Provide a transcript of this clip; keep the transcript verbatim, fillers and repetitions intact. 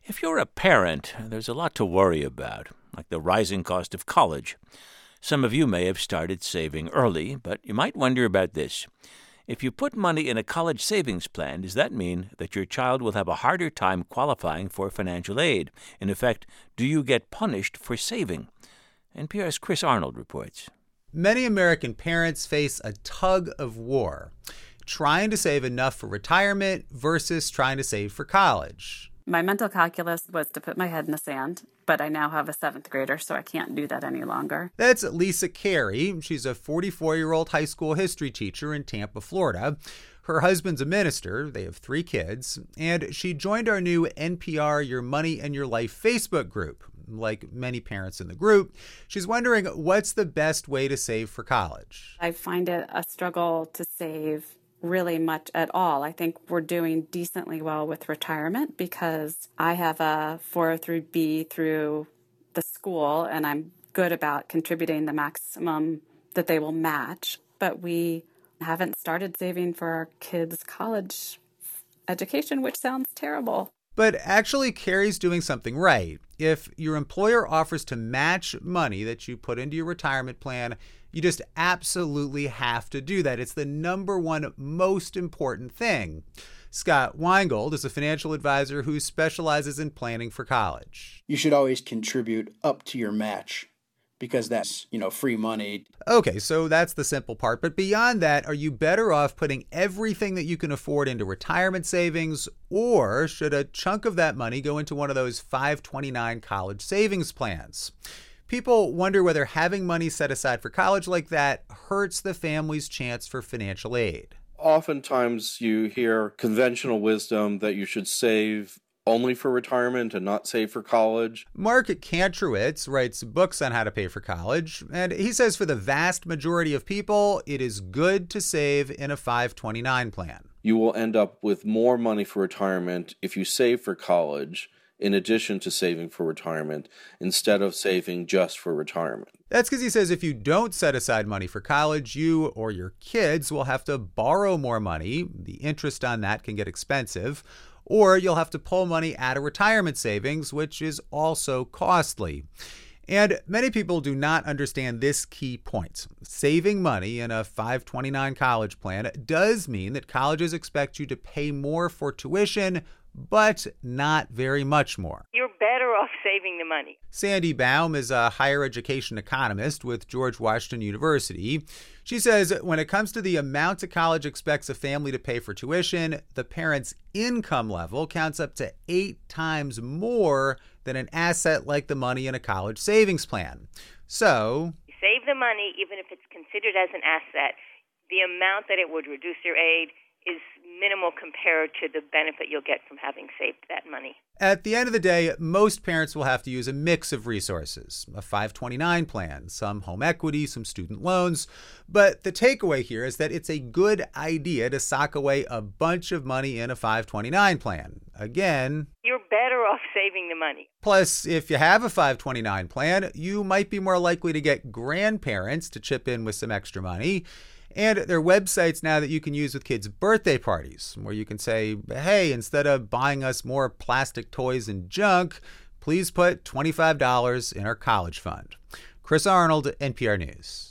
If you're a parent, there's a lot to worry about, like the rising cost of college. Some of you may have started saving early, but you might wonder about this. If you put money in a college savings plan, does that mean that your child will have a harder time qualifying for financial aid? In effect, do you get punished for saving? N P R's Chris Arnold reports. Many American parents face a tug of war, trying to save enough for retirement versus trying to save for college. My mental calculus was to put my head in the sand, but I now have a seventh grader, so I can't do that any longer. That's Lisa Carey. She's a forty-four-year-old high school history teacher in Tampa, Florida. Her husband's a minister. They have three kids. And she joined our new N P R Your Money and Your Life Facebook group. Like many parents in the group, she's wondering what's the best way to save for college. I find it a struggle to save really much at all. I think we're doing decently well with retirement because I have a four oh three B through the school and I'm good about contributing the maximum that they will match. But we haven't started saving for our kids' college education, which sounds terrible. But actually, Carrie's doing something right. If your employer offers to match money that you put into your retirement plan, you just absolutely have to do that. It's the number one most important thing. Scott Weingold is a financial advisor who specializes in planning for college. You should always contribute up to your match because that's, you know, free money. Okay, so that's the simple part. But beyond that, are you better off putting everything that you can afford into retirement savings, or should a chunk of that money go into one of those five twenty-nine college savings plans? People wonder whether having money set aside for college like that hurts the family's chance for financial aid. Oftentimes you hear conventional wisdom that you should save only for retirement and not save for college. Mark Kantrowitz writes books on how to pay for college, and he says for the vast majority of people, it is good to save in a five twenty-nine plan. You will end up with more money for retirement if you save for college, in addition to saving for retirement, instead of saving just for retirement. That's because he says if you don't set aside money for college, you or your kids will have to borrow more money. The interest on that can get expensive. Or you'll have to pull money out of retirement savings, which is also costly. And many people do not understand this key point. Saving money in a five twenty-nine college plan does mean that colleges expect you to pay more for tuition, but not very much more. You're better off saving the money. Sandy Baum is a higher education economist with George Washington University. She says when it comes to the amount a college expects a family to pay for tuition, the parent's income level counts up to eight times more than an asset like the money in a college savings plan. So, you save the money, even if it's considered as an asset, the amount that it would reduce your aid is minimal compared to the benefit you'll get from having saved that money. At the end of the day, most parents will have to use a mix of resources, a five twenty-nine plan, some home equity, some student loans. But the takeaway here is that it's a good idea to sock away a bunch of money in a five twenty-nine plan. Again, you're better off saving the money. Plus, if you have a five twenty-nine plan, you might be more likely to get grandparents to chip in with some extra money. And there are websites now that you can use with kids' birthday parties, where you can say, hey, instead of buying us more plastic toys and junk, please put twenty-five dollars in our college fund. Chris Arnold, N P R News.